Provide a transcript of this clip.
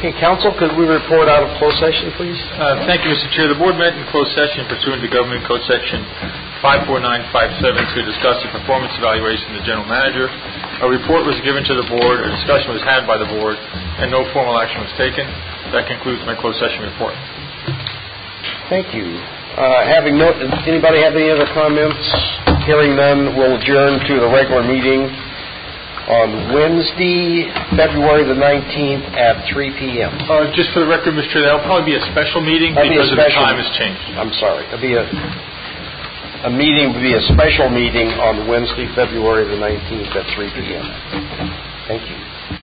Okay, Council, could we report out of closed session, please? Thank you, Mr. Chair. The Board met in closed session pursuant to Government Code Section 54957 to discuss the performance evaluation of the General Manager. A report was given to the Board, a discussion was had by the Board, and no formal action was taken. That concludes my closed session report. Thank you. Anybody have any other comments? Hearing none, we'll adjourn to the regular meeting on Wednesday, February the 19th at 3 p.m. Just for the record, Mr. Chair, that'll probably be a special meeting because the time has changed. I'm sorry. It'll be a special meeting on Wednesday, February the 19th at 3 p.m. Thank you.